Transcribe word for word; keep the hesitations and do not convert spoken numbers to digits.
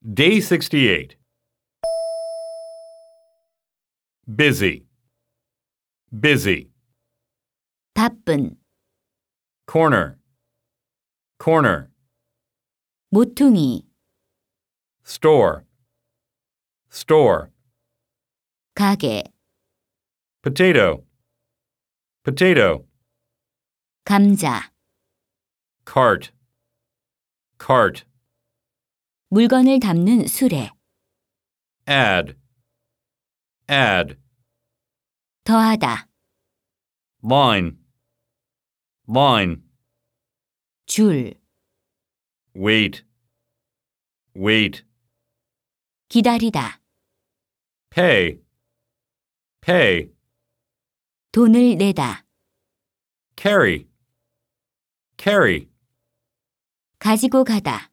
Day sixty-eight. Busy. Busy. 바쁜, Corner. Corner. 모퉁이, Store. Store. 가게, Potato. Potato. 감자, Cart. Cart. 물건을 담는 수레, Add. Add. 더하다, Line. Line. 줄, Wait. Wait. 기다리다, Pay. Pay. 돈을 내다, Carry. Carry. 가지고 가다.